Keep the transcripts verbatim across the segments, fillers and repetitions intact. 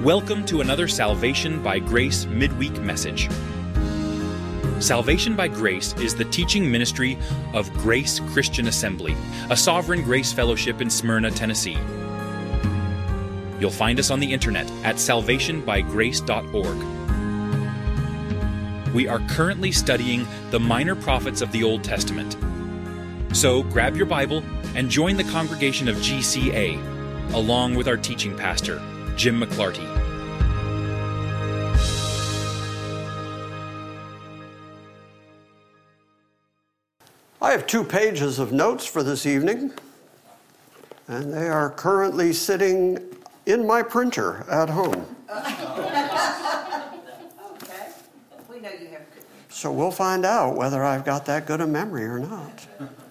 Welcome to another Salvation by Grace midweek message. Salvation by Grace is the teaching ministry of Grace Christian Assembly, a Sovereign Grace Fellowship in Smyrna, Tennessee. You'll find us on the internet at salvation by grace dot org. We are currently studying the minor prophets of the Old Testament. So grab your Bible and join the congregation of G C A, along with our teaching pastor, Jim McClarty. I have two pages of notes for this evening, and they are currently sitting in my printer at home. Okay. We know you have good. So we'll find out whether I've got that good a memory or not.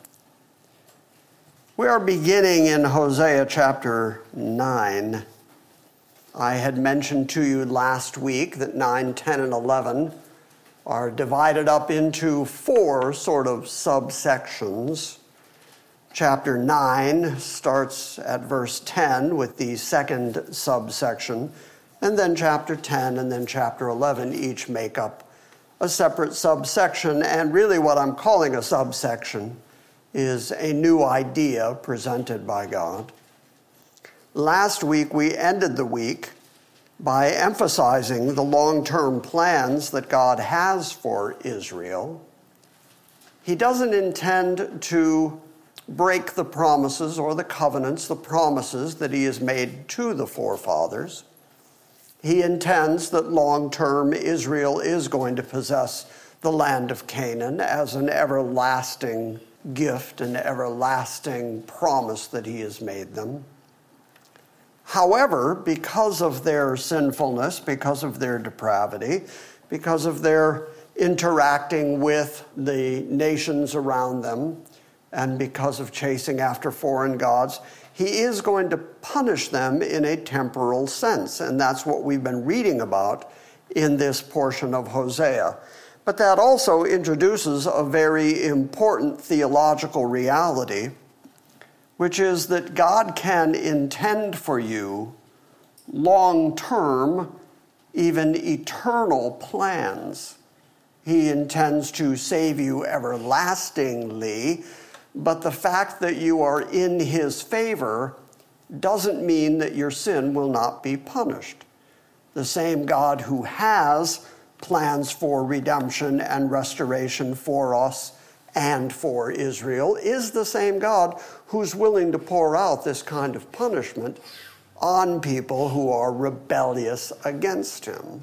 We are beginning in Hosea chapter nine. I had mentioned to you last week that nine, ten, and eleven are divided up into four sort of subsections. Chapter nine starts at verse ten with the second subsection, and then chapter ten and then chapter eleven each make up a separate subsection, and really what I'm calling a subsection is a new idea presented by God. Last week we ended the week by emphasizing the long-term plans that God has for Israel. He doesn't intend to break the promises or the covenants, the promises that he has made to the forefathers. He intends that long-term Israel is going to possess the land of Canaan as an everlasting gift, an everlasting promise that he has made them. However, because of their sinfulness, because of their depravity, because of their interacting with the nations around them, and because of chasing after foreign gods, he is going to punish them in a temporal sense. And that's what we've been reading about in this portion of Hosea. But that also introduces a very important theological reality, which is that God can intend for you long-term, even eternal plans. He intends to save you everlastingly, but the fact that you are in his favor doesn't mean that your sin will not be punished. The same God who has plans for redemption and restoration for us and for Israel is the same God who's willing to pour out this kind of punishment on people who are rebellious against him.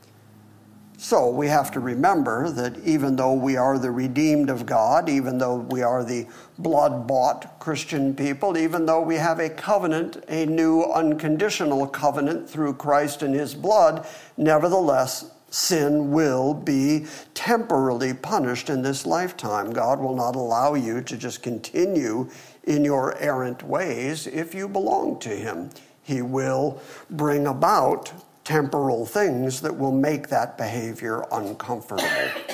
So we have to remember that even though we are the redeemed of God, even though we are the blood-bought Christian people, even though we have a covenant, a new unconditional covenant through Christ and his blood, nevertheless, sin will be temporarily punished in this lifetime. God will not allow you to just continue in your errant ways if you belong to him. He will bring about temporal things that will make that behavior uncomfortable.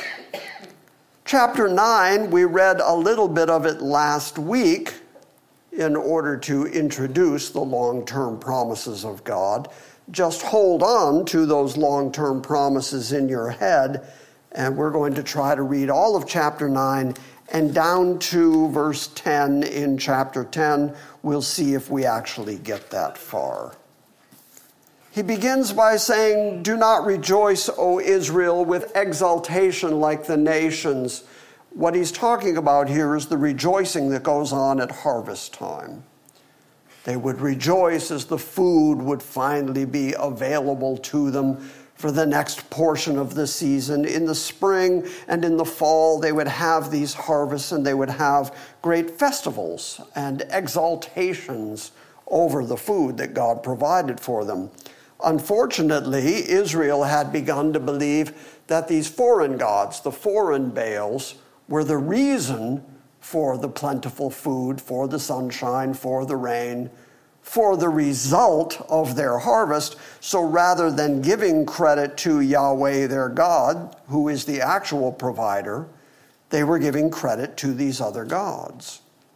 Chapter nine, we read a little bit of it last week in order to introduce the long-term promises of God. Just hold on to those long-term promises in your head, and we're going to try to read all of chapter nine and down to verse ten in chapter ten. We'll see if we actually get that far. He begins by saying, "Do not rejoice, O Israel, with exultation like the nations." What he's talking about here is the rejoicing that goes on at harvest time. They would rejoice as the food would finally be available to them for the next portion of the season. In the spring and in the fall, they would have these harvests and they would have great festivals and exaltations over the food that God provided for them. Unfortunately, Israel had begun to believe that these foreign gods, the foreign Baals, were the reason for the plentiful food, for the sunshine, for the rain, for the result of their harvest. So rather than giving credit to Yahweh, their God, who is the actual provider, they were giving credit to these other gods.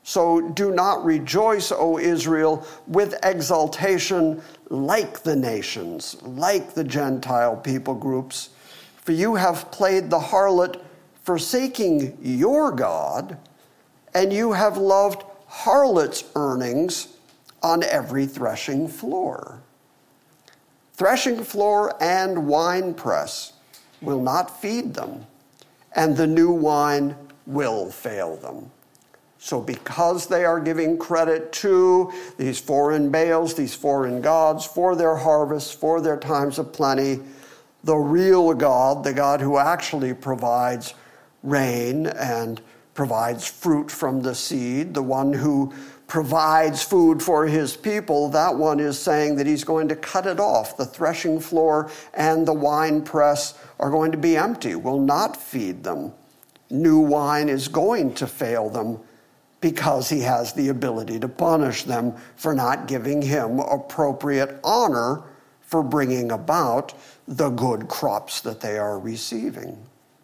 So do not rejoice, O Israel, with exultation like the nations, like the Gentile people groups. For you have played the harlot, forsaking your God, and you have loved harlot's earnings on every threshing floor. Threshing floor and winepress will not feed them, and the new wine will fail them. So because they are giving credit to these foreign Baals, these foreign gods, for their harvests, for their times of plenty, the real God, the God who actually provides rain and provides fruit from the seed, the one who provides food for his people, that one is saying that he's going to cut it off. The threshing floor and the winepress are going to be empty, will not feed them. New wine is going to fail them, because he has the ability to punish them for not giving him appropriate honor for bringing about the good crops that they are receiving.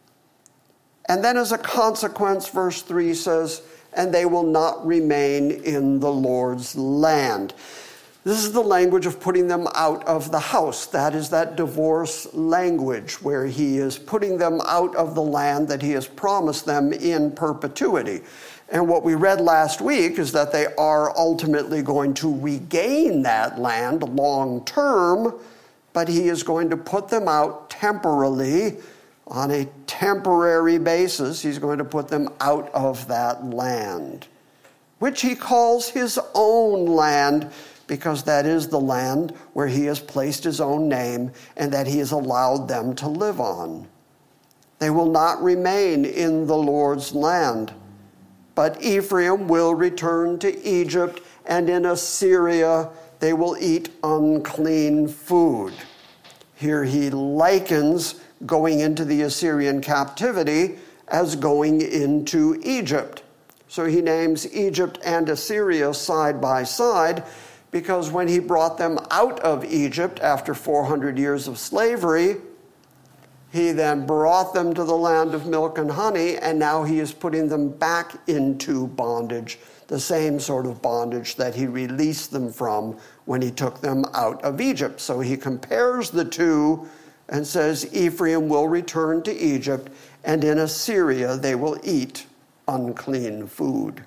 And then as a consequence, verse three says, and they will not remain in the Lord's land. This is the language of putting them out of the house. That is that divorce language where he is putting them out of the land that he has promised them in perpetuity. And what we read last week is that they are ultimately going to regain that land long term, but he is going to put them out temporarily on a temporary basis. He's going to put them out of that land, which he calls his own land, because that is the land where he has placed his own name and that he has allowed them to live on. They will not remain in the Lord's land. But Ephraim will return to Egypt, and in Assyria they will eat unclean food. Here he likens going into the Assyrian captivity as going into Egypt. So he names Egypt and Assyria side by side, because when he brought them out of Egypt after four hundred years of slavery, he then brought them to the land of milk and honey, and now he is putting them back into bondage, the same sort of bondage that he released them from when he took them out of Egypt. So he compares the two and says, Ephraim will return to Egypt, and in Assyria they will eat unclean food.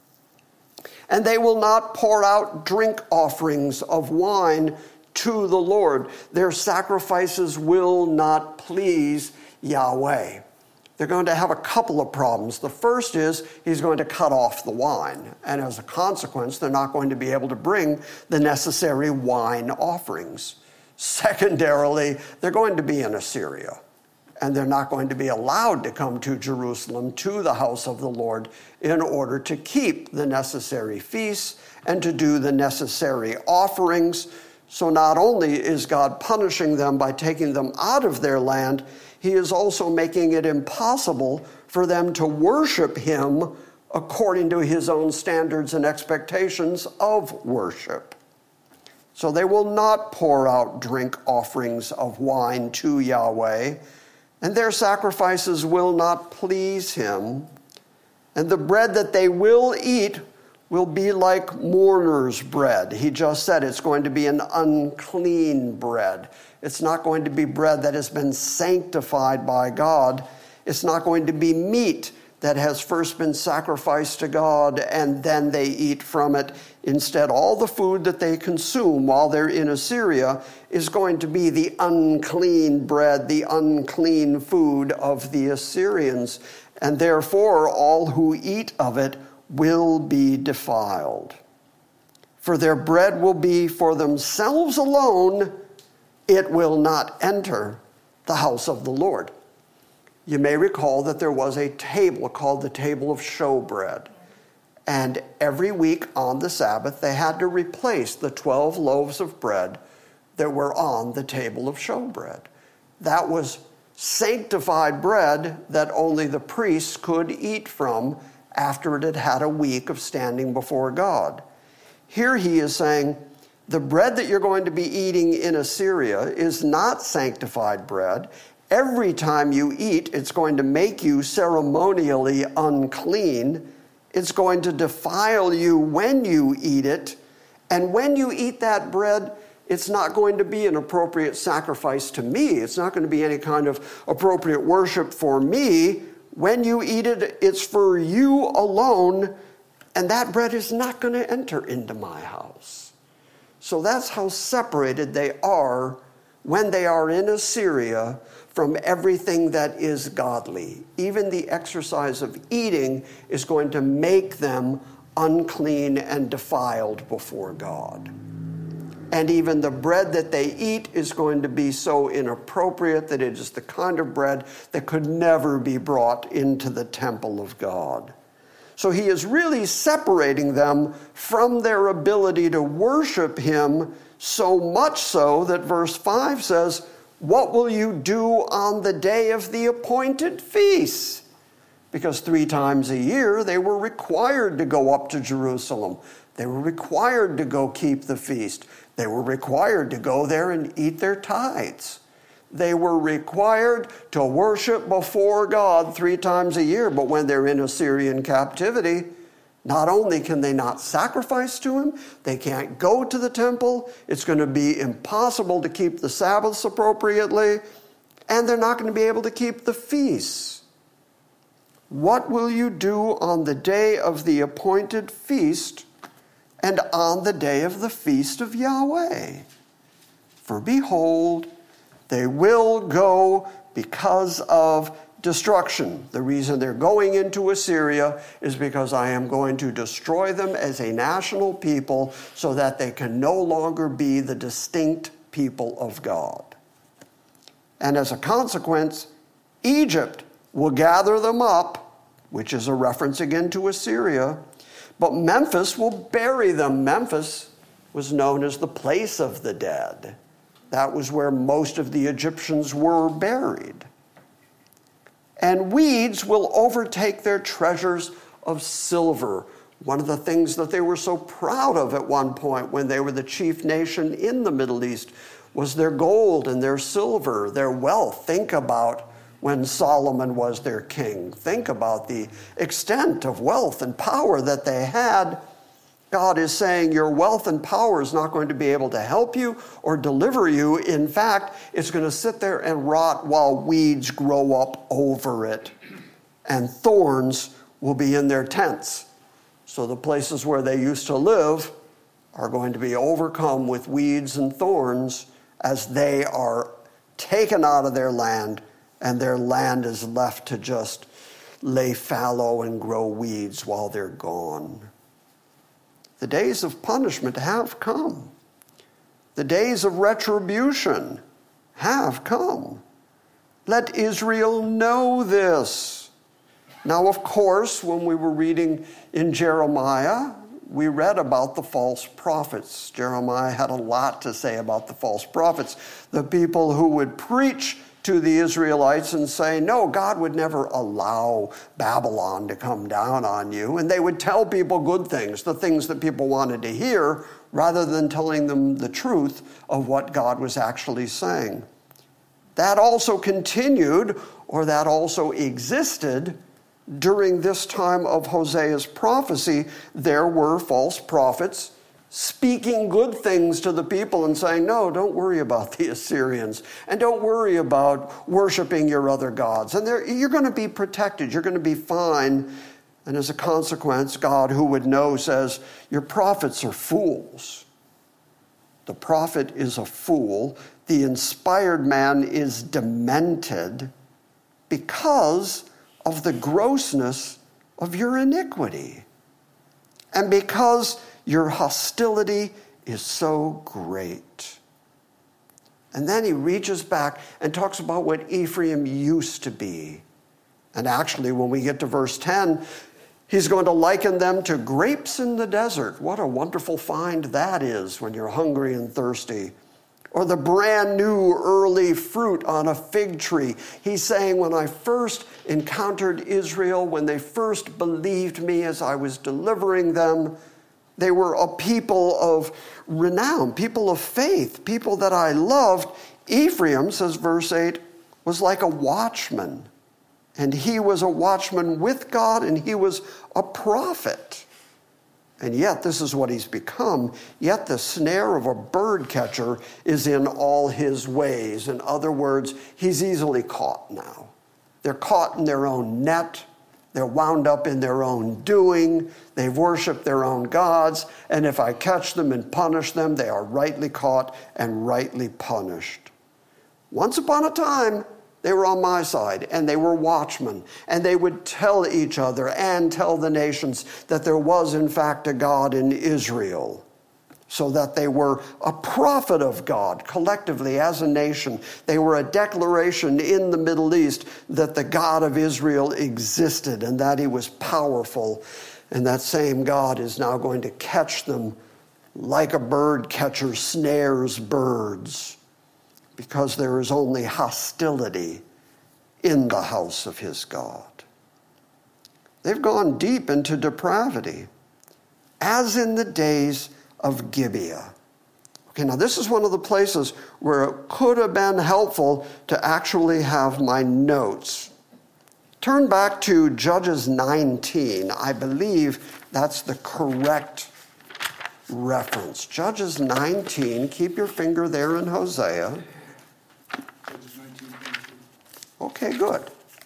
And they will not pour out drink offerings of wine to the Lord. Their sacrifices will not please Yahweh. They're going to have a couple of problems. The first is he's going to cut off the wine. And as a consequence, they're not going to be able to bring the necessary wine offerings. Secondarily, they're going to be in Assyria. And they're not going to be allowed to come to Jerusalem, to the house of the Lord, in order to keep the necessary feasts and to do the necessary offerings. So not only is God punishing them by taking them out of their land, he is also making it impossible for them to worship him according to his own standards and expectations of worship. So they will not pour out drink offerings of wine to Yahweh, and their sacrifices will not please him. And the bread that they will eat will be like mourner's bread. He just said it's going to be an unclean bread. It's not going to be bread that has been sanctified by God. It's not going to be meat that has first been sacrificed to God and then they eat from it. Instead, all the food that they consume while they're in Assyria is going to be the unclean bread, the unclean food of the Assyrians. And therefore, all who eat of it will be defiled. For their bread will be for themselves alone, it will not enter the house of the Lord. You may recall that there was a table called the table of showbread. And every week on the Sabbath, they had to replace the twelve loaves of bread that were on the table of showbread. That was sanctified bread that only the priests could eat from after it had had a week of standing before God. Here he is saying, the bread that you're going to be eating in Assyria is not sanctified bread. Every time you eat, it's going to make you ceremonially unclean. It's going to defile you when you eat it. And when you eat that bread, it's not going to be an appropriate sacrifice to me. It's not going to be any kind of appropriate worship for me. When you eat it, it's for you alone, and that bread is not going to enter into my house. So that's how separated they are when they are in Assyria from everything that is godly. Even the exercise of eating is going to make them unclean and defiled before God. And even the bread that they eat is going to be so inappropriate that it is the kind of bread that could never be brought into the temple of God. So he is really separating them from their ability to worship him, so much so that verse five says, "What will you do on the day of the appointed feast?" Because three times a year they were required to go up to Jerusalem. They were required to go keep the feast. They were required to go there and eat their tithes. They were required to worship before God three times a year. But when they're in Assyrian captivity, not only can they not sacrifice to him, they can't go to the temple. It's going to be impossible to keep the Sabbaths appropriately, and they're not going to be able to keep the feasts. What will you do on the day of the appointed feast and on the day of the feast of Yahweh? For behold, they will go because of destruction. The reason they're going into Assyria is because I am going to destroy them as a national people so that they can no longer be the distinct people of God. And as a consequence, Egypt will gather them up, which is a reference again to Assyria, but Memphis will bury them. Memphis was known as the place of the dead. That was where most of the Egyptians were buried. And weeds will overtake their treasures of silver. One of the things that they were so proud of at one point when they were the chief nation in the Middle East was their gold and their silver, their wealth. Think about when Solomon was their king. Think about the extent of wealth and power that they had. God is saying your wealth and power is not going to be able to help you or deliver you. In fact, it's going to sit there and rot while weeds grow up over it. And thorns will be in their tents. So the places where they used to live are going to be overcome with weeds and thorns as they are taken out of their land, and their land is left to just lay fallow and grow weeds while they're gone. The days of punishment have come. The days of retribution have come. Let Israel know this. Now, of course, when we were reading in Jeremiah, we read about the false prophets. Jeremiah had a lot to say about the false prophets, the people who would preach to the Israelites and say, no, God would never allow Babylon to come down on you. And they would tell people good things, the things that people wanted to hear, rather than telling them the truth of what God was actually saying. That also continued, or that also existed during this time of Hosea's prophecy. There were false prophets speaking good things to the people and saying, no, don't worry about the Assyrians, and don't worry about worshiping your other gods. And you're going to be protected. You're going to be fine. And as a consequence, God, who would know, says, your prophets are fools. The prophet is a fool. The inspired man is demented because of the grossness of your iniquity. And because your hostility is so great. And then he reaches back and talks about what Ephraim used to be. And actually, when we get to verse ten, he's going to liken them to grapes in the desert. What a wonderful find that is when you're hungry and thirsty. Or the brand new early fruit on a fig tree. He's saying, when I first encountered Israel, when they first believed me as I was delivering them, they were a people of renown, people of faith, people that I loved. Ephraim, says verse eight, was like a watchman, And he was a watchman with God, and he was a prophet. And yet, this is what he's become. Yet the snare of a bird catcher is in all his ways. In other words, he's easily caught now. They're caught in their own net. They're wound up in their own doing. They've worshiped their own gods. And if I catch them and punish them, they are rightly caught and rightly punished. Once upon a time, they were on my side, and they were watchmen, and they would tell each other and tell the nations that there was, in fact, a God in Israel, so that they were a prophet of God collectively as a nation. They were a declaration in the Middle East that the God of Israel existed and that he was powerful, and that same God is now going to catch them like a bird catcher snares birds, because there is only hostility in the house of his God. They've gone deep into depravity, as in the days of Gibeah. Okay, now this is one of the places where it could have been helpful to actually have my notes. Turn back to Judges nineteen. I believe that's the correct reference. Judges nineteen. Keep your finger there in Hosea. Okay, good.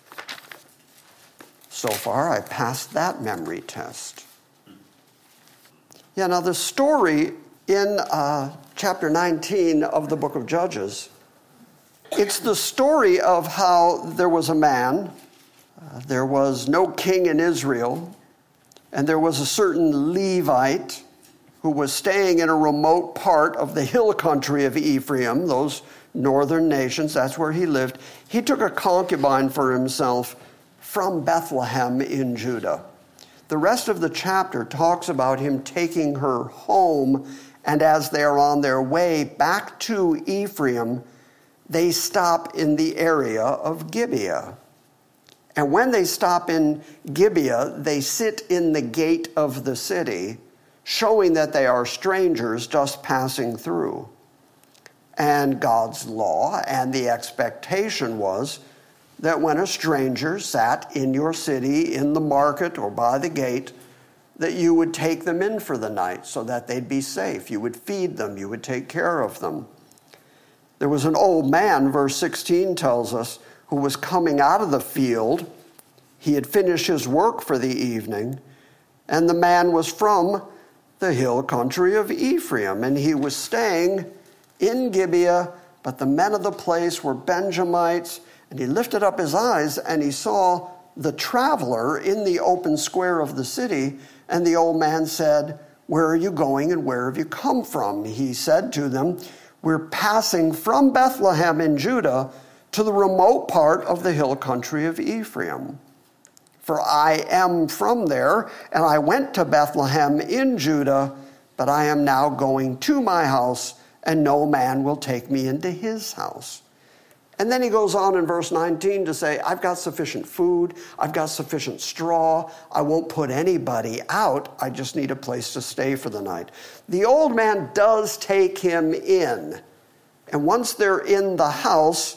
So far, I passed that memory test. Yeah, now the story in uh, chapter nineteen of the book of Judges, it's the story of how there was a man, uh, there was no king in Israel, and there was a certain Levite who was staying in a remote part of the hill country of Ephraim, those northern nations, that's where he lived. He took a concubine for himself from Bethlehem in Judah. The rest of the chapter talks about him taking her home, and as they're on their way back to Ephraim, they stop in the area of Gibeah. And when they stop in Gibeah, they sit in the gate of the city, showing that they are strangers just passing through. And God's law and the expectation was that when a stranger sat in your city, in the market or by the gate, that you would take them in for the night so that they'd be safe. You would feed them. You would take care of them. There was an old man, verse sixteen tells us, who was coming out of the field. He had finished his work for the evening, and the man was from the hill country of Ephraim, and he was staying in Gibeah, but the men of the place were Benjamites, and he lifted up his eyes, and he saw the traveler in the open square of the city, and the old man said, "Where are you going, and where have you come from?" He said to them, "We're passing from Bethlehem in Judah to the remote part of the hill country of Ephraim. For I am from there, and I went to Bethlehem in Judah, but I am now going to my house, and no man will take me into his house." And then he goes on in verse nineteen to say, "I've got sufficient food, I've got sufficient straw, I won't put anybody out, I just need a place to stay for the night." The old man does take him in, and once they're in the house,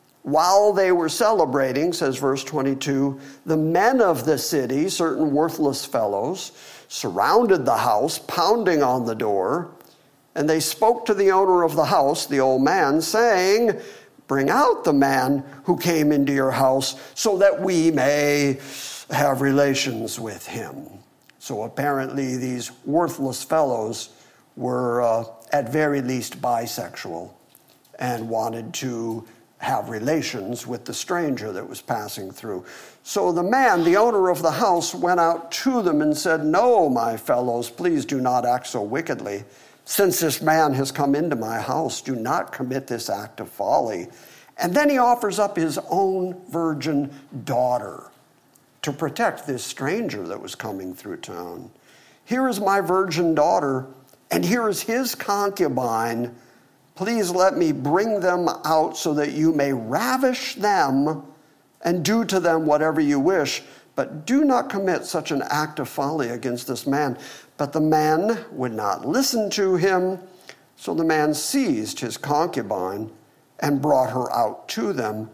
while they were celebrating, says verse twenty-two, the men of the city, certain worthless fellows, surrounded the house, pounding on the door, and they spoke to the owner of the house, the old man, saying, "Bring out the man who came into your house so that we may have relations with him." So apparently these worthless fellows were uh, at very least bisexual and wanted to have relations with the stranger that was passing through. So the man, the owner of the house, went out to them and said, "No, my fellows, please do not act so wickedly. Since this man has come into my house, do not commit this act of folly." And then he offers up his own virgin daughter to protect this stranger that was coming through town. "Here is my virgin daughter, and here is his concubine. Please let me bring them out so that you may ravish them and do to them whatever you wish, but do not commit such an act of folly against this man." But the man would not listen to him, so the man seized his concubine and brought her out to them.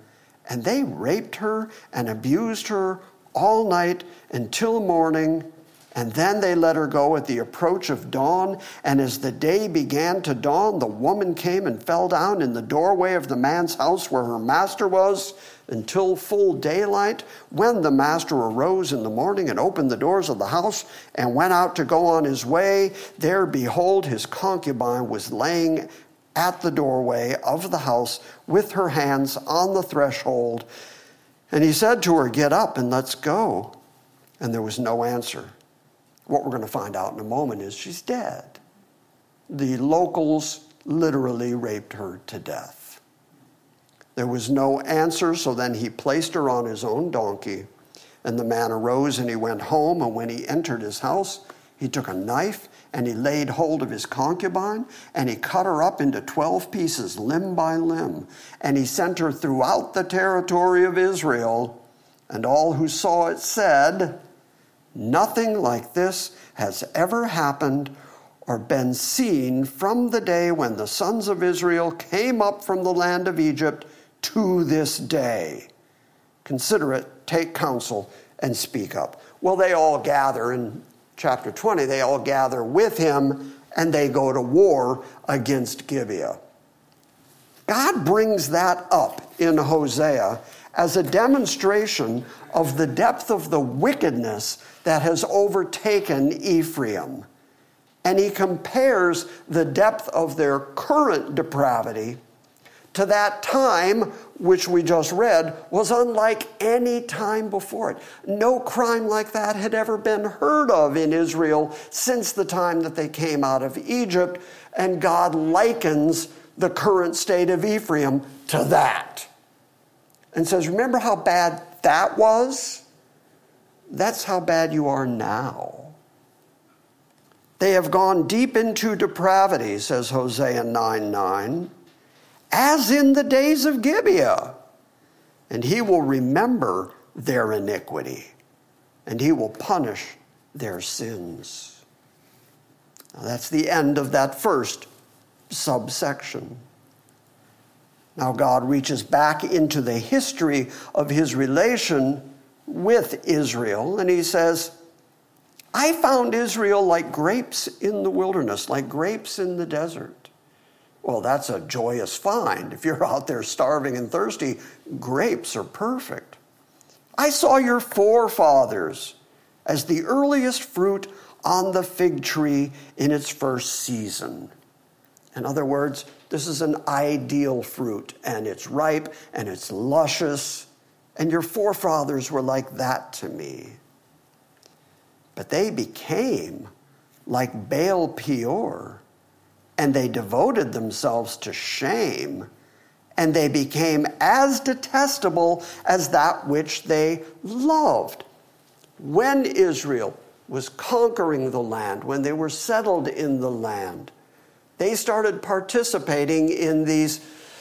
And they raped her and abused her all night until morning. And then they let her go at the approach of dawn. And as the day began to dawn, the woman came and fell down in the doorway of the man's house where her master was until full daylight. When the master arose in the morning and opened the doors of the house and went out to go on his way, there, behold, his concubine was laying at the doorway of the house with her hands on the threshold. And he said to her, "Get up and let's go." And there was no answer. What we're going to find out in a moment is she's dead. The locals literally raped her to death. There was no answer, so then he placed her on his own donkey. And the man arose and he went home, and when he entered his house, he took a knife and he laid hold of his concubine, and he cut her up into twelve pieces, limb by limb. And he sent her throughout the territory of Israel, and all who saw it said, "Nothing like this has ever happened or been seen from the day when the sons of Israel came up from the land of Egypt to this day. Consider it, take counsel, and speak up." Well, they all gather in chapter twenty. They all gather with him, and they go to war against Gibeah. God brings that up in Hosea as a demonstration of the depth of the wickedness that has overtaken Ephraim. And he compares the depth of their current depravity to that time, which we just read, was unlike any time before it. No crime like that had ever been heard of in Israel since the time that they came out of Egypt, and God likens the current state of Ephraim to that. And says, remember how bad that was? That's how bad you are now. They have gone deep into depravity, says Hosea nine nine, as in the days of Gibeah. And he will remember their iniquity, and he will punish their sins. Now, that's the end of that first subsection. Now God reaches back into the history of his relation with Israel, and he says, I found Israel like grapes in the wilderness, like grapes in the desert. Well, that's a joyous find. If you're out there starving and thirsty, grapes are perfect. I saw your forefathers as the earliest fruit on the fig tree in its first season. In other words, this is an ideal fruit, and it's ripe, and it's luscious, and your forefathers were like that to me. But they became like Baal Peor, and they devoted themselves to shame, and they became as detestable as that which they loved. When Israel was conquering the land, when they were settled in the land, they started participating in these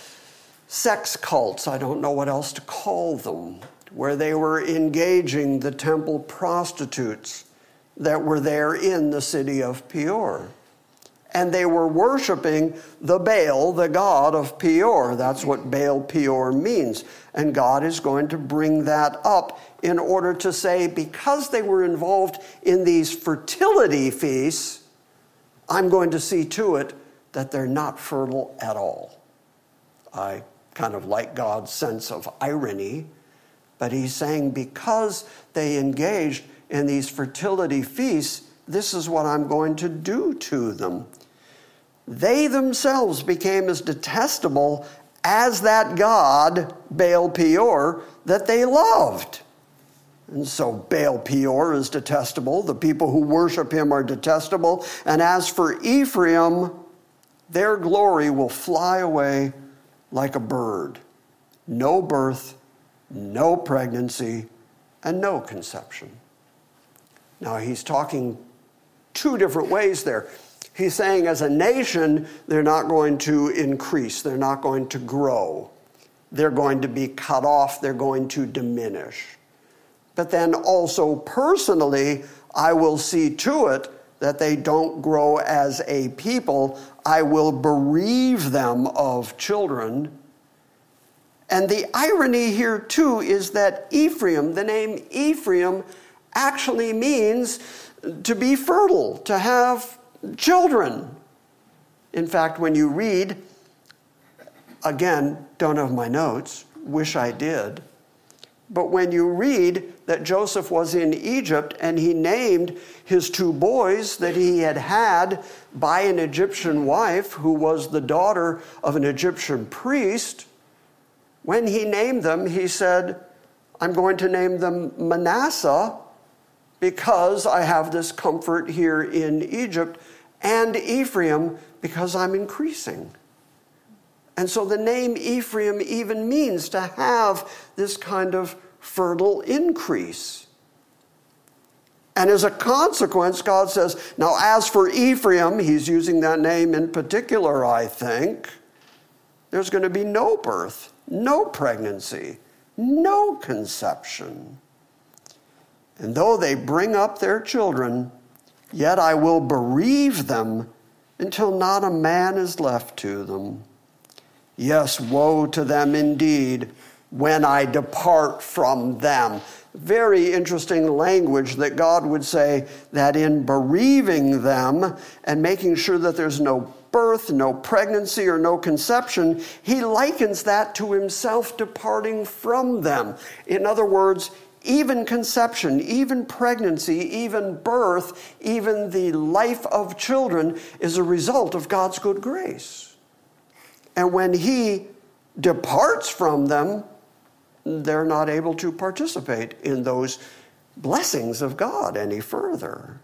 sex cults, I don't know what else to call them, where they were engaging the temple prostitutes that were there in the city of Peor. And they were worshiping the Baal, the god of Peor. That's what Baal Peor means. And God is going to bring that up in order to say, because they were involved in these fertility feasts, I'm going to see to it that they're not fertile at all. I kind of like God's sense of irony, but he's saying because they engaged in these fertility feasts, this is what I'm going to do to them. They themselves became as detestable as that god, Baal Peor, that they loved. And so Baal Peor is detestable. The people who worship him are detestable. And as for Ephraim, their glory will fly away like a bird. No birth, no pregnancy, and no conception. Now, he's talking two different ways there. He's saying as a nation, they're not going to increase. They're not going to grow. They're going to be cut off. They're going to diminish. But then also personally, I will see to it that they don't grow as a people. I will bereave them of children, And the irony here too is that Ephraim, the name Ephraim, actually means to be fertile, to have children. In fact, when you read, again, don't have my notes, wish I did, but when you read that Joseph was in Egypt and he named his two boys that he had had by an Egyptian wife who was the daughter of an Egyptian priest, when he named them, he said, I'm going to name them Manasseh because I have this comfort here in Egypt, and Ephraim because I'm increasing. And so the name Ephraim even means to have this kind of fertile increase. And as a consequence, God says, now as for Ephraim, he's using that name in particular, I think, there's going to be no birth, no pregnancy, no conception. And though they bring up their children, yet I will bereave them until not a man is left to them. Yes, woe to them indeed when I depart from them. Very interesting language that God would say that in bereaving them and making sure that there's no birth, no pregnancy, or no conception, he likens that to himself departing from them. In other words, even conception, even pregnancy, even birth, even the life of children is a result of God's good grace. And when he departs from them, they're not able to participate in those blessings of God any further.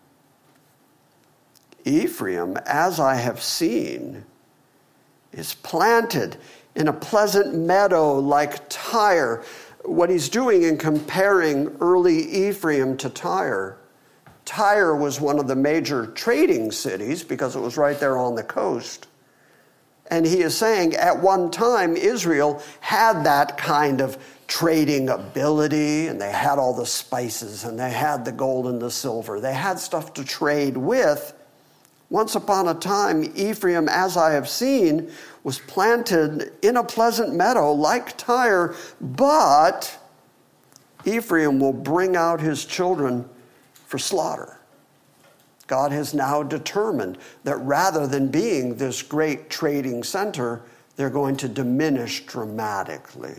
Ephraim, as I have seen, is planted in a pleasant meadow like Tyre. What he's doing in comparing early Ephraim to Tyre, Tyre was one of the major trading cities because it was right there on the coast. And he is saying at one time Israel had that kind of trading ability, and they had all the spices, and they had the gold and the silver. They had stuff to trade with. Once upon a time, Ephraim, as I have seen, was planted in a pleasant meadow like Tyre, but Ephraim will bring out his children for slaughter. God has now determined that rather than being this great trading center, they're going to diminish dramatically.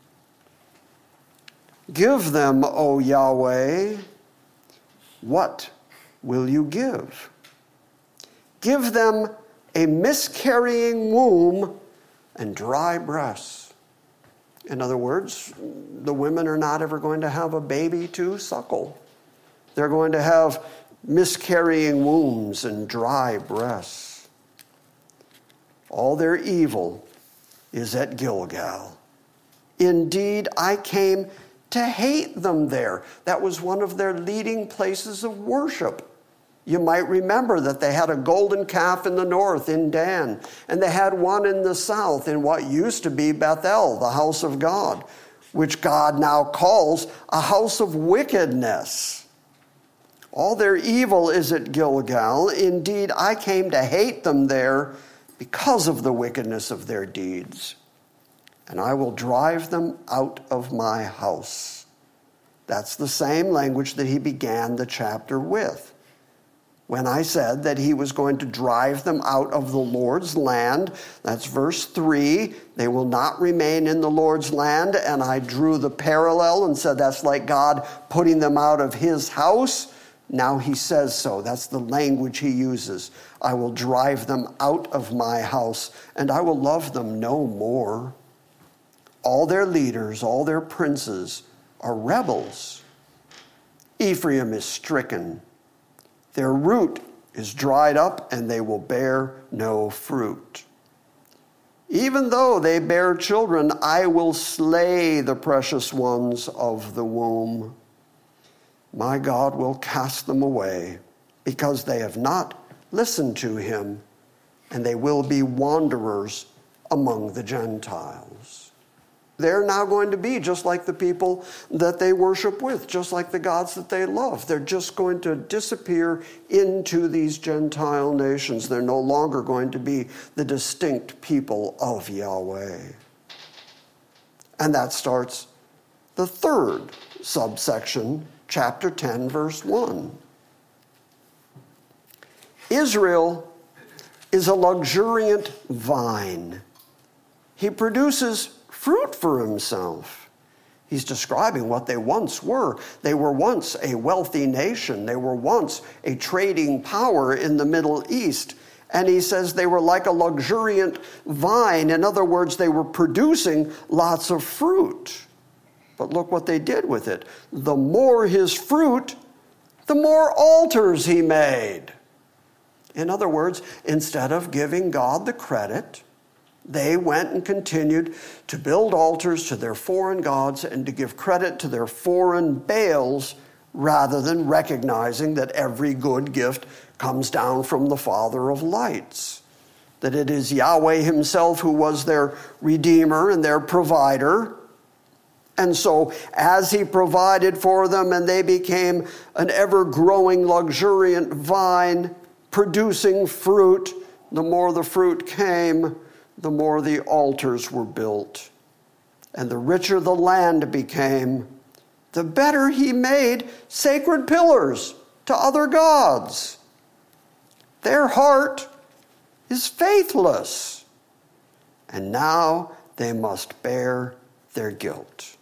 Give them, O Yahweh, what will you give? Give them a miscarrying womb and dry breasts. In other words, the women are not ever going to have a baby to suckle. They're going to have miscarrying wombs and dry breasts. All their evil is at Gilgal. Indeed, I came to hate them there. That was one of their leading places of worship. You might remember that they had a golden calf in the north in Dan, and they had one in the south in what used to be Bethel, the house of God, which God now calls a house of wickedness. All their evil is at Gilgal. Indeed, I came to hate them there because of the wickedness of their deeds. And I will drive them out of my house. That's the same language that he began the chapter with. When I said that he was going to drive them out of the Lord's land, that's verse three, they will not remain in the Lord's land, and I drew the parallel and said that's like God putting them out of his house. Now he says so. That's the language he uses. I will drive them out of my house, and I will love them no more. All their leaders, all their princes are rebels. Ephraim is stricken. Their root is dried up, and they will bear no fruit. Even though they bear children, I will slay the precious ones of the womb. My God will cast them away, because they have not listened to him, and they will be wanderers among the Gentiles. They're now going to be just like the people that they worship with, just like the gods that they love. They're just going to disappear into these Gentile nations. They're no longer going to be the distinct people of Yahweh. And that starts the third subsection, chapter ten, verse one. Israel is a luxuriant vine. He produces fruit for himself. He's describing what they once were. They were once a wealthy nation. They were once a trading power in the Middle East. And he says they were like a luxuriant vine. In other words, they were producing lots of fruit. But look what they did with it. The more his fruit, the more altars he made. In other words, instead of giving God the credit, they went and continued to build altars to their foreign gods and to give credit to their foreign Baals rather than recognizing that every good gift comes down from the Father of lights, that it is Yahweh himself who was their Redeemer and their provider. And so as he provided for them and they became an ever-growing luxuriant vine producing fruit, the more the fruit came, the more the altars were built. And the richer the land became, the better he made sacred pillars to other gods. Their heart is faithless, and now they must bear their guilt.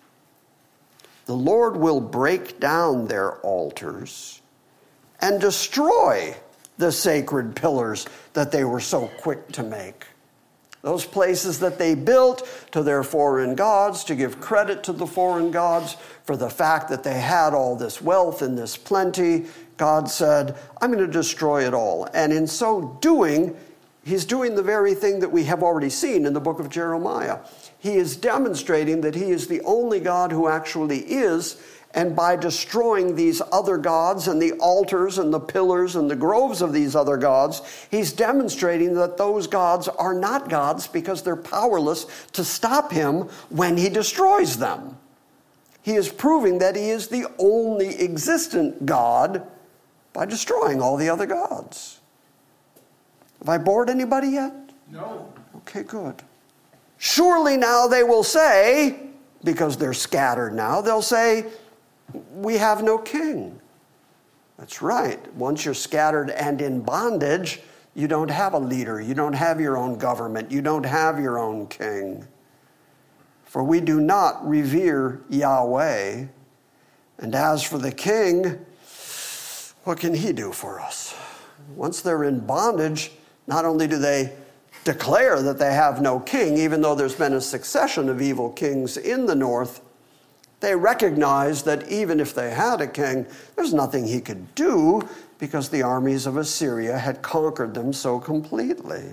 The Lord will break down their altars and destroy the sacred pillars that they were so quick to make. Those places that they built to their foreign gods, to give credit to the foreign gods for the fact that they had all this wealth and this plenty, God said, I'm going to destroy it all. And in so doing, he's doing the very thing that we have already seen in the book of Jeremiah. He is demonstrating that he is the only God who actually is, and by destroying these other gods and the altars and the pillars and the groves of these other gods, he's demonstrating that those gods are not gods because they're powerless to stop him when he destroys them. He is proving that he is the only existent God by destroying all the other gods. Have I bored anybody yet? No. Okay, good. Surely now they will say, because they're scattered now, they'll say, we have no king. That's right. Once you're scattered and in bondage, you don't have a leader. You don't have your own government. You don't have your own king. For we do not revere Yahweh. And as for the king, what can he do for us? Once they're in bondage, not only do they declare that they have no king, even though there's been a succession of evil kings in the north, they recognize that even if they had a king, there's nothing he could do because the armies of Assyria had conquered them so completely.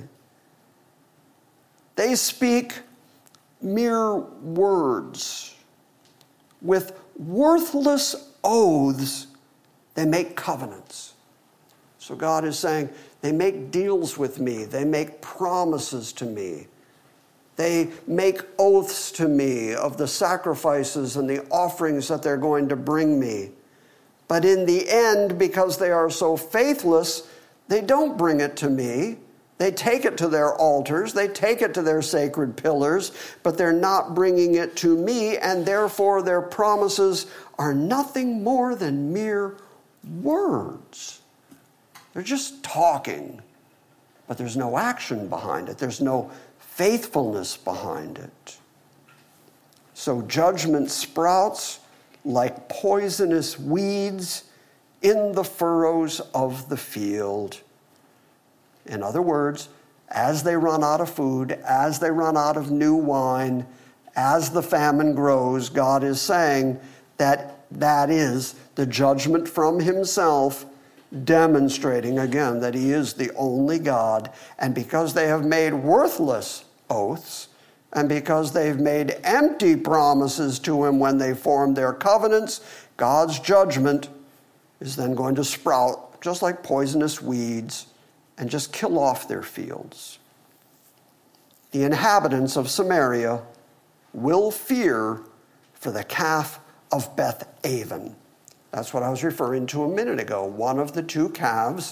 They speak mere words. With worthless oaths, they make covenants. So God is saying, they make deals with me. They make promises to me. They make oaths to me of the sacrifices and the offerings that they're going to bring me. But in the end, because they are so faithless, they don't bring it to me. They take it to their altars. They take it to their sacred pillars, but they're not bringing it to me, and therefore their promises are nothing more than mere words. They're just talking, but there's no action behind it. There's no faithfulness behind it. So judgment sprouts like poisonous weeds in the furrows of the field. In other words, as they run out of food, as they run out of new wine, as the famine grows, God is saying that that is the judgment from himself, demonstrating again that he is the only God. And because they have made worthless oaths, and because they've made empty promises to him when they formed their covenants, God's judgment is then going to sprout just like poisonous weeds and just kill off their fields. The inhabitants of Samaria will fear for the calf of Beth Aven. That's what I was referring to a minute ago. One of the two calves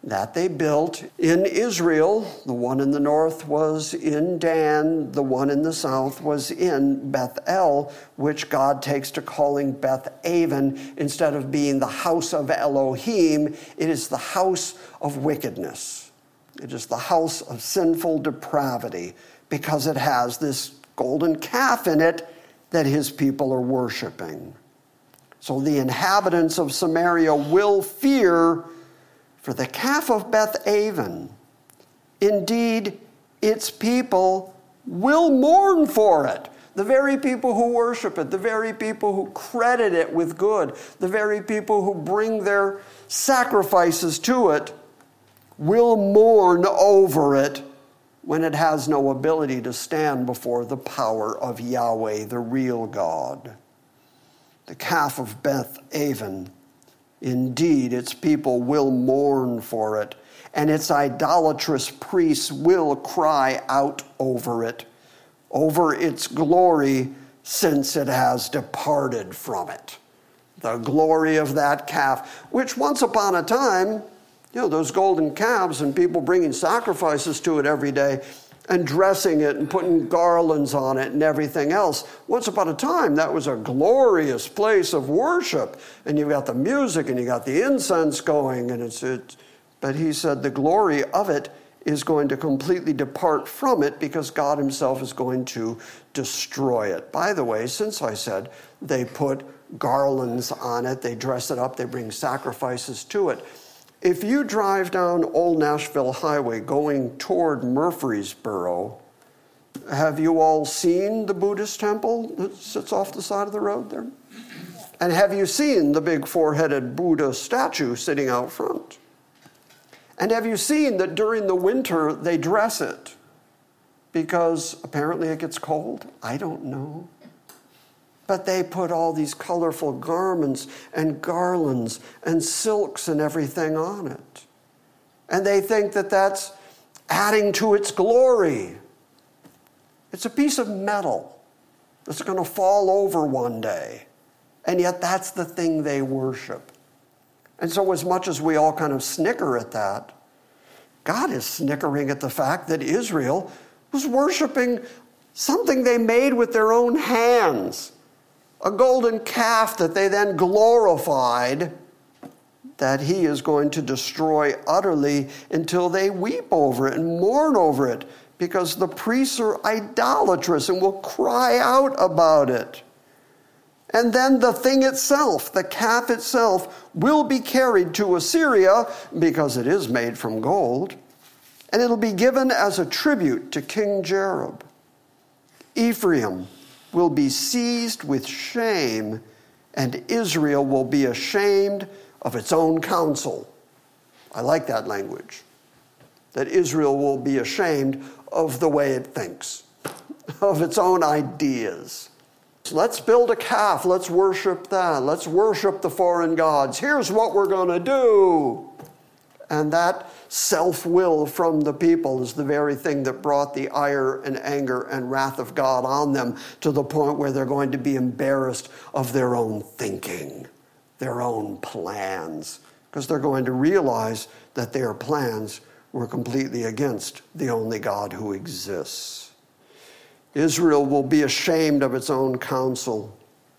that they built in Israel. The one in the north was in Dan. The one in the south was in Bethel, which God takes to calling Beth-aven. Instead of being the house of Elohim, it is the house of wickedness. It is the house of sinful depravity because it has this golden calf in it that his people are worshiping. So the inhabitants of Samaria will fear for the calf of Beth-aven. Indeed, its people will mourn for it. The very people who worship it, the very people who credit it with good, the very people who bring their sacrifices to it, will mourn over it when it has no ability to stand before the power of Yahweh, the real God. The calf of Beth-aven, indeed, its people will mourn for it, and its idolatrous priests will cry out over it, over its glory, since it has departed from it. The glory of that calf, which once upon a time, you know, those golden calves and people bringing sacrifices to it every day and dressing it and putting garlands on it and everything else. Once upon a time, that was a glorious place of worship. And you've got the music and you got the incense going. And it's, it, but he said the glory of it is going to completely depart from it because God himself is going to destroy it. By the way, since I said they put garlands on it, they dress it up, they bring sacrifices to it. If you drive down Old Nashville Highway going toward Murfreesboro, have you all seen the Buddhist temple that sits off the side of the road there? And have you seen the big four-headed Buddha statue sitting out front? And have you seen that during the winter they dress it? Because apparently it gets cold? I don't know. But they put all these colorful garments and garlands and silks and everything on it. And they think that that's adding to its glory. It's a piece of metal that's going to fall over one day. And yet that's the thing they worship. And so as much as we all kind of snicker at that, God is snickering at the fact that Israel was worshiping something they made with their own hands. A golden calf that they then glorified, that he is going to destroy utterly until they weep over it and mourn over it, because the priests are idolatrous and will cry out about it. And then the thing itself, the calf itself, will be carried to Assyria, because it is made from gold, and it'll be given as a tribute to King Jareb. Ephraim will be seized with shame, and Israel will be ashamed of its own counsel. I like that language, that Israel will be ashamed of the way it thinks, of its own ideas. So let's build a calf, let's worship that, let's worship the foreign gods. Here's what we're going to do. And that self-will from the people is the very thing that brought the ire and anger and wrath of God on them to the point where they're going to be embarrassed of their own thinking, their own plans, because they're going to realize that their plans were completely against the only God who exists. Israel will be ashamed of its own counsel.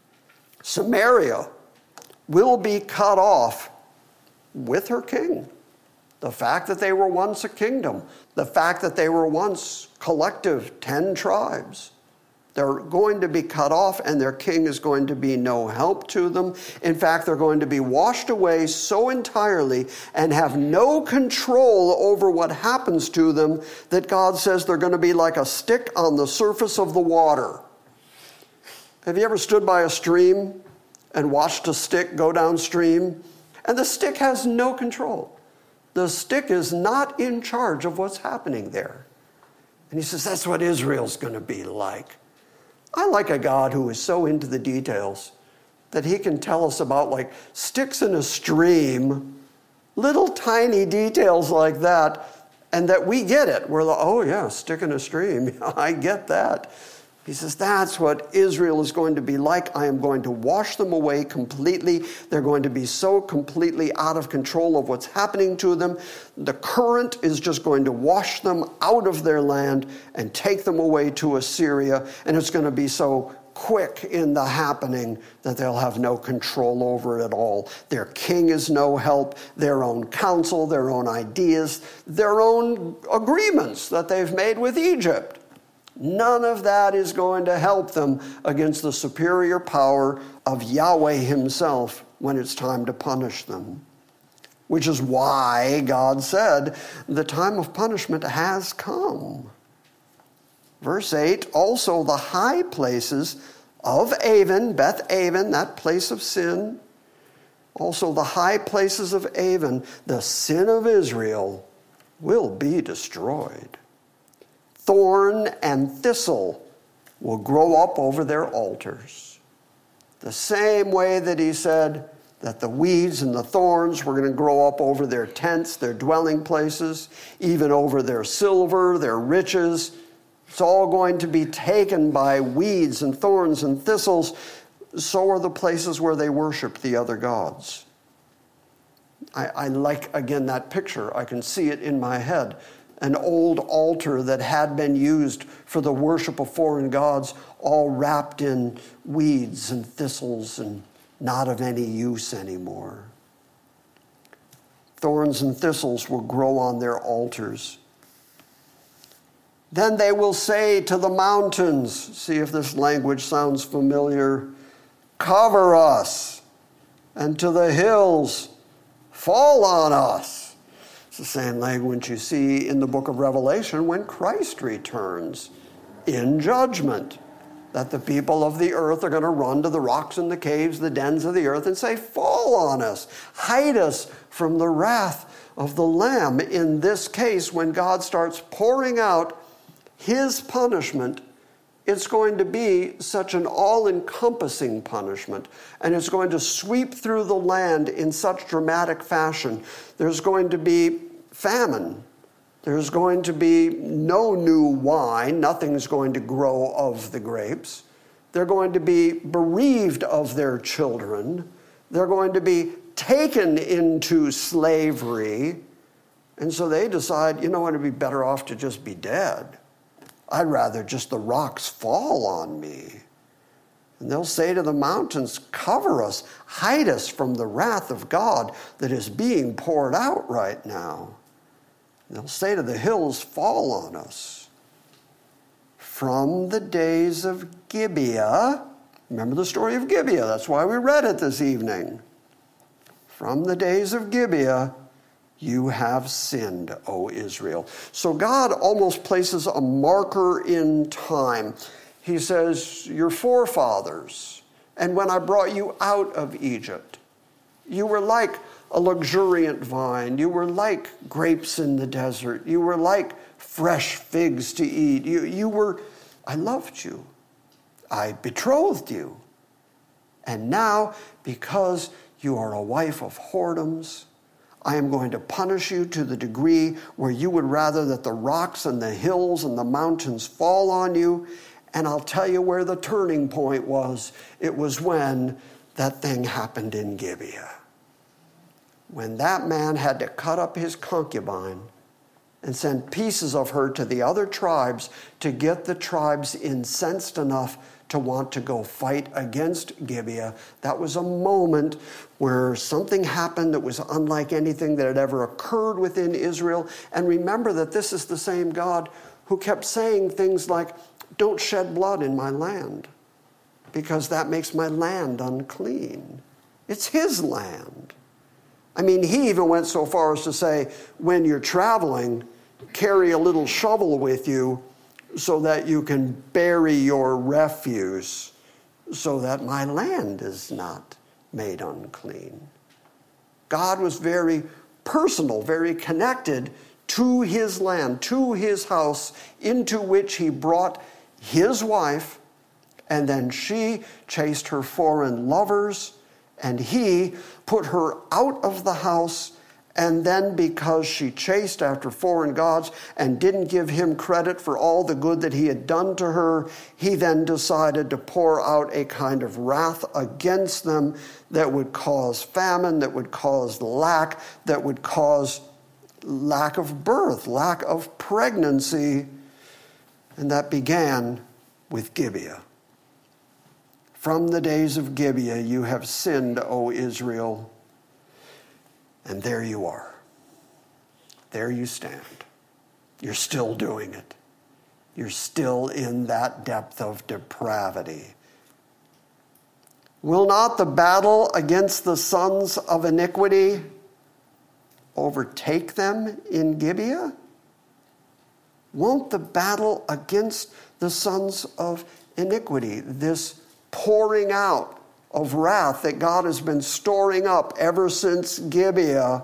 Samaria will be cut off with her king. The fact that they were once a kingdom, the fact that they were once collective ten tribes, they're going to be cut off, and their king is going to be no help to them. In fact, they're going to be washed away so entirely and have no control over what happens to them that God says they're going to be like a stick on the surface of the water. Have you ever stood by a stream and watched a stick go downstream? And the stick has no control. The stick is not in charge of what's happening there. And he says, that's what Israel's going to be like. I like a God who is so into the details that he can tell us about like sticks in a stream, little tiny details like that, and that we get it. We're like, oh yeah, stick in a stream. I get that. He says, that's what Israel is going to be like. I am going to wash them away completely. They're going to be so completely out of control of what's happening to them. The current is just going to wash them out of their land and take them away to Assyria. And it's going to be so quick in the happening that they'll have no control over it at all. Their king is no help. Their own counsel, their own ideas, their own agreements that they've made with Egypt. None of that is going to help them against the superior power of Yahweh himself when it's time to punish them. Which is why God said, the time of punishment has come. Verse eight, also the high places of Aven, Beth Aven, that place of sin, also the high places of Aven, the sin of Israel, will be destroyed. Thorn and thistle will grow up over their altars. The same way that he said that the weeds and the thorns were going to grow up over their tents, their dwelling places, even over their silver, their riches. It's all going to be taken by weeds and thorns and thistles. So are the places where they worship the other gods. I, I like, again, that picture. I can see it in my head. An old altar that had been used for the worship of foreign gods, all wrapped in weeds and thistles and not of any use anymore. Thorns and thistles will grow on their altars. Then they will say to the mountains, see if this language sounds familiar, cover us, and to the hills, fall on us. It's the same language you see in the book of Revelation when Christ returns in judgment, that the people of the earth are going to run to the rocks and the caves, the dens of the earth, and say, fall on us, hide us from the wrath of the Lamb. In this case, when God starts pouring out his punishment, it's going to be such an all-encompassing punishment, and it's going to sweep through the land in such dramatic fashion. There's going to be famine. There's going to be no new wine. Nothing's going to grow of the grapes. They're going to be bereaved of their children. They're going to be taken into slavery. And so they decide, you know what, it'd be better off to just be dead. I'd rather just the rocks fall on me. And they'll say to the mountains, cover us, hide us from the wrath of God that is being poured out right now. And they'll say to the hills, fall on us. From the days of Gibeah, remember the story of Gibeah, that's why we read it this evening. From the days of Gibeah, you have sinned, O Israel. So God almost places a marker in time. He says, your forefathers, and when I brought you out of Egypt, you were like a luxuriant vine. You were like grapes in the desert. You were like fresh figs to eat. You, you were, I loved you. I betrothed you. And now, because you are a wife of whoredoms, I am going to punish you to the degree where you would rather that the rocks and the hills and the mountains fall on you. And I'll tell you where the turning point was. It was when that thing happened in Gibeah. When that man had to cut up his concubine and send pieces of her to the other tribes to get the tribes incensed enough to want to go fight against Gibeah. That was a moment where something happened that was unlike anything that had ever occurred within Israel. And remember that this is the same God who kept saying things like, don't shed blood in my land, because that makes my land unclean. It's his land. I mean, he even went so far as to say, when you're traveling, carry a little shovel with you so that you can bury your refuse, so that my land is not made unclean. God was very personal, very connected to his land, to his house, into which he brought his wife, and then she chased her foreign lovers, and he put her out of the house And then because she chased after foreign gods and didn't give him credit for all the good that he had done to her, he then decided to pour out a kind of wrath against them that would cause famine, that would cause lack, that would cause lack of birth, lack of pregnancy. And that began with Gibeah. From the days of Gibeah you have sinned, O Israel. And there you are. There you stand. You're still doing it. You're still in that depth of depravity. Will not the battle against the sons of iniquity overtake them in Gibeah? Won't the battle against the sons of iniquity, this pouring out of wrath that God has been storing up ever since Gibeah,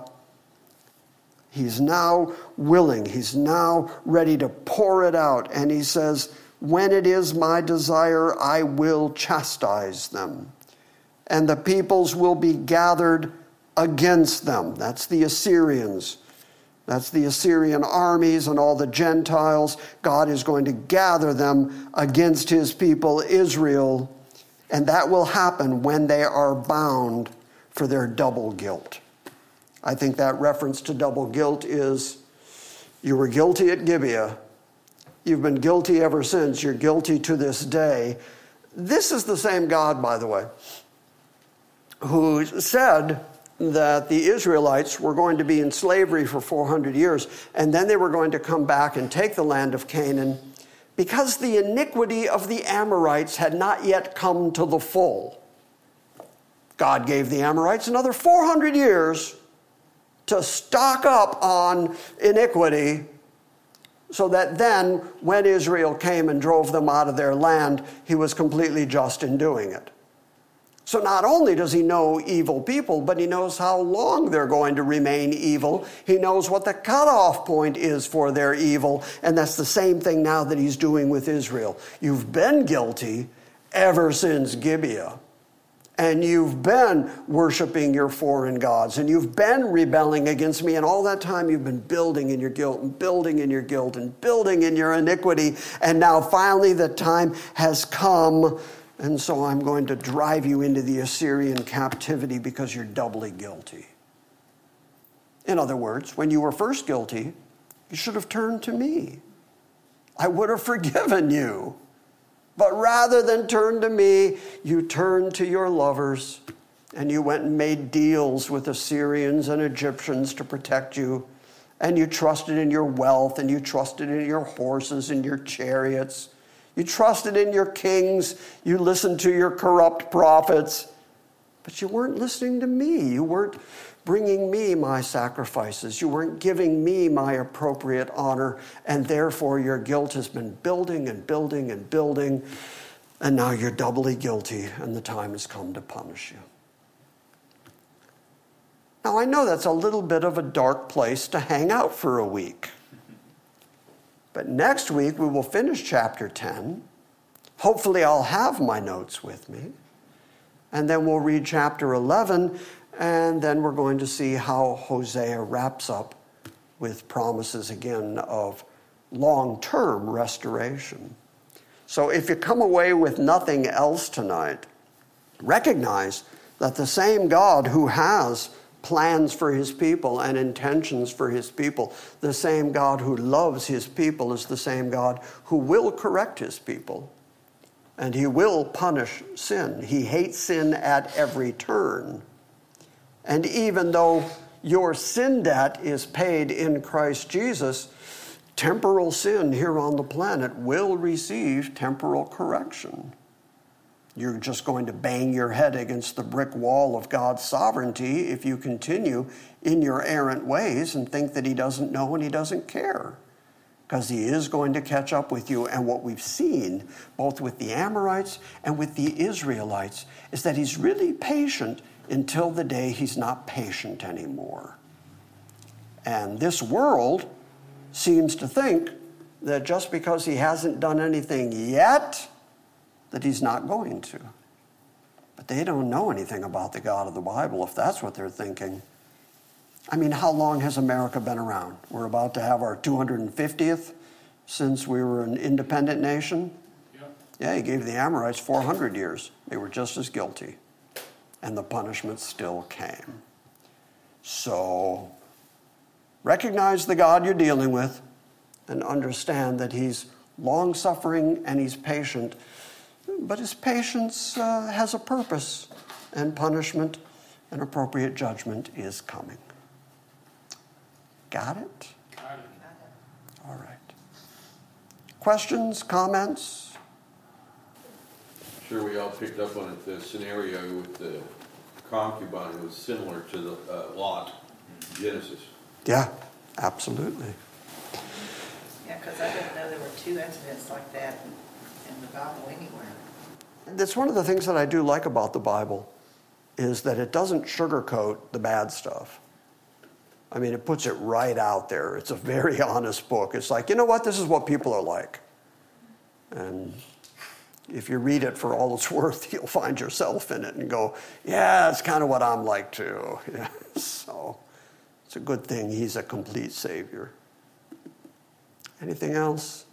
he's now willing, he's now ready to pour it out. And he says, when it is my desire, I will chastise them. And the peoples will be gathered against them. That's the Assyrians. That's the Assyrian armies and all the Gentiles. God is going to gather them against his people, Israel. And that will happen when they are bound for their double guilt. I think that reference to double guilt is, you were guilty at Gibeah. You've been guilty ever since. You're guilty to this day. This is the same God, by the way, who said that the Israelites were going to be in slavery for four hundred years, and then they were going to come back and take the land of Canaan, because the iniquity of the Amorites had not yet come to the full. God gave the Amorites another four hundred years to stock up on iniquity, so that then when Israel came and drove them out of their land, he was completely just in doing it. So not only does he know evil people, but he knows how long they're going to remain evil. He knows what the cutoff point is for their evil. And that's the same thing now that he's doing with Israel. You've been guilty ever since Gibeah. And you've been worshiping your foreign gods. And you've been rebelling against me. And all that time you've been building in your guilt and building in your guilt and building in your iniquity. And now finally the time has come. And so I'm going to drive you into the Assyrian captivity because you're doubly guilty. In other words, when you were first guilty, you should have turned to me. I would have forgiven you. But rather than turn to me, you turned to your lovers, and you went and made deals with Assyrians and Egyptians to protect you. And you trusted in your wealth, and you trusted in your horses and your chariots. You trusted in your kings. You listened to your corrupt prophets. But you weren't listening to me. You weren't bringing me my sacrifices. You weren't giving me my appropriate honor. And therefore, your guilt has been building and building and building. And now you're doubly guilty, and the time has come to punish you. Now, I know that's a little bit of a dark place to hang out for a week. But next week, we will finish chapter ten. Hopefully, I'll have my notes with me. And then we'll read chapter eleven, and then we're going to see how Hosea wraps up with promises again of long-term restoration. So if you come away with nothing else tonight, recognize that the same God who has plans for his people and intentions for his people, the same God who loves his people is the same God who will correct his people. And he will punish sin. He hates sin at every turn. And even though your sin debt is paid in Christ Jesus, temporal sin here on the planet will receive temporal correction. You're just going to bang your head against the brick wall of God's sovereignty if you continue in your errant ways and think that he doesn't know and he doesn't care. Because he is going to catch up with you. And what we've seen, both with the Amorites and with the Israelites, is that he's really patient until the day he's not patient anymore. And this world seems to think that just because he hasn't done anything yet, that he's not going to. But they don't know anything about the God of the Bible if that's what they're thinking. I mean, how long has America been around? We're about to have our two hundred fiftieth since we were an independent nation. Yeah, yeah, he gave the Amorites four hundred years. They were just as guilty. And the punishment still came. So, recognize the God you're dealing with and understand that he's long-suffering and he's patient. But his patience uh, has a purpose, and punishment and appropriate judgment is coming. Got it? Got it. All right. Questions, comments? Sure, we all picked up on it. The scenario with the concubine was similar to the uh, Lot in Genesis. Yeah, absolutely. Yeah, because I didn't know there were two incidents like that in the Bible anywhere. That's one of the things that I do like about the Bible, is that it doesn't sugarcoat the bad stuff. I mean, it puts it right out there. It's a very honest book. It's like, you know what? This is what people are like. And if you read it for all it's worth, you'll find yourself in it and go, yeah, it's kind of what I'm like too. Yeah, so it's a good thing he's a complete Savior. Anything else?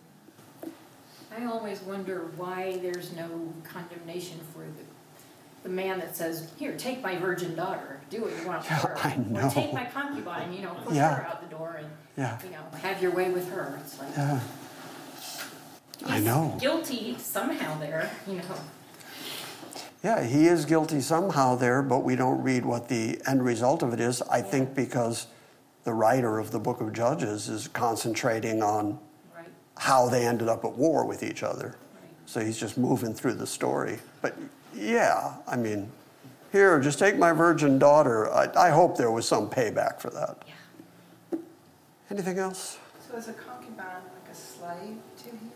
I always wonder why there's no condemnation for the the man that says, here, take my virgin daughter, do what you want with Yeah, her. I know. Or take my concubine, you know, push Yeah. her out the door and, Yeah. you know, have your way with her. It's like, Yeah. I he's know. guilty somehow there, you know. Yeah, he is guilty somehow there, but we don't read what the end result of it is. I think because the writer of the book of Judges is concentrating on Right. how they ended up at war with each other. Right. So he's just moving through the story. But yeah, I mean, here, just take my virgin daughter. I, I hope there was some payback for that. Yeah. Anything else? So is a concubine like a slave to him?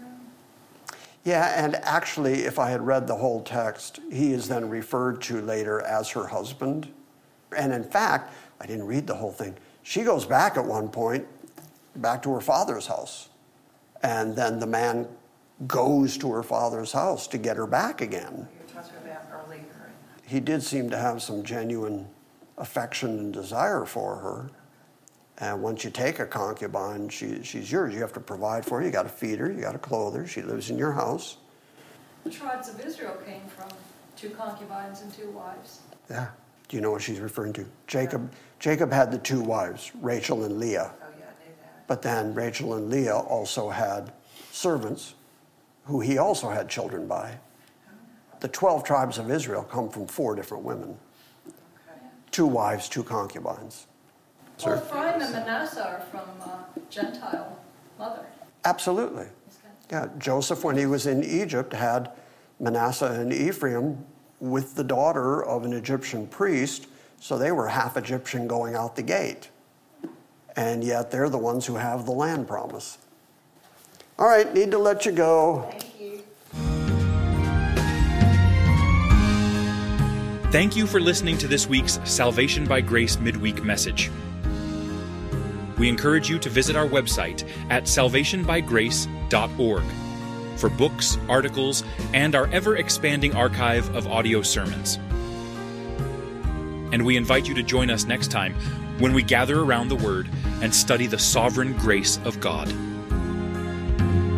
Yeah, and actually, if I had read the whole text, he is then referred to later as her husband. And in fact, I didn't read the whole thing. She goes back at one point, back to her father's house. And then the man goes to her father's house to get her back again. You're talking about earlier. He did seem to have some genuine affection and desire for her. And once you take a concubine, she, she's yours. You have to provide for her. You got to feed her. You got to clothe her. She lives in your house. The tribes of Israel came from two concubines and two wives. Yeah. Do you know what she's referring to? Jacob. Jacob had the two wives, Rachel and Leah. Oh, yeah, I knew that. But then Rachel and Leah also had servants who he also had children by. The twelve tribes of Israel come from four different women. Okay. Two wives, two concubines. Well, Sir? Ephraim and Manasseh are from uh, Gentile mother. Absolutely. Yeah, Joseph, when he was in Egypt, had Manasseh and Ephraim with the daughter of an Egyptian priest, so they were half Egyptian going out the gate. And yet they're the ones who have the land promise. All right, need to let you go. Thank you. Thank you for listening to this week's Salvation by Grace midweek message. We encourage you to visit our website at salvation by grace dot org for books, articles, and our ever-expanding archive of audio sermons. And we invite you to join us next time when we gather around the Word and study the sovereign grace of God.